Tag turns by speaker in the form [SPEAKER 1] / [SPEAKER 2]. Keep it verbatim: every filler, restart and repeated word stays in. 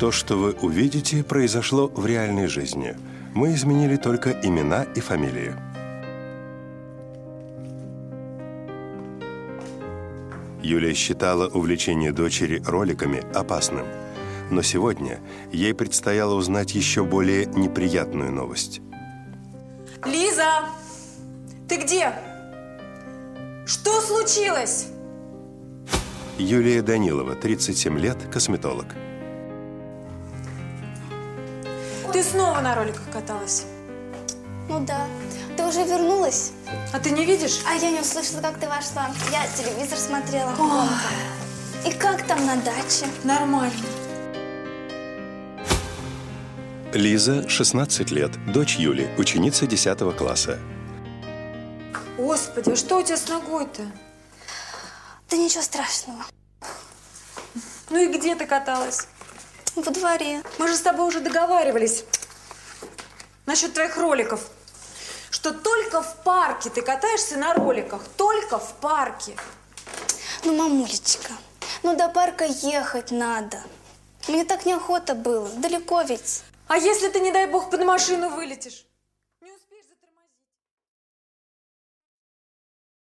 [SPEAKER 1] То, что вы увидите, произошло в реальной жизни. Мы изменили только имена и фамилии. Юлия считала увлечение дочери роликами опасным. Но сегодня ей предстояло узнать еще более неприятную новость.
[SPEAKER 2] Лиза! Ты где? Что случилось?
[SPEAKER 1] Юлия Данилова, тридцать семь лет, косметолог.
[SPEAKER 2] Ты снова на роликах каталась?
[SPEAKER 3] Ну да. Ты уже вернулась?
[SPEAKER 2] А ты не видишь?
[SPEAKER 3] А я не услышала, как ты вошла. Я телевизор смотрела. И как там на даче?
[SPEAKER 2] Нормально.
[SPEAKER 1] Лиза, шестнадцать лет, дочь Юли, ученица десятого класса.
[SPEAKER 2] Господи, а что у тебя с ногой-то?
[SPEAKER 3] Да ничего страшного.
[SPEAKER 2] Ну и где ты каталась?
[SPEAKER 3] Во дворе.
[SPEAKER 2] Мы же с тобой уже договаривались насчет твоих роликов, что только в парке ты катаешься на роликах, только в парке.
[SPEAKER 3] Ну, мамулечка, ну до парка ехать надо. Мне так неохота было, далеко ведь.
[SPEAKER 2] А если ты, не дай бог, под машину вылетишь?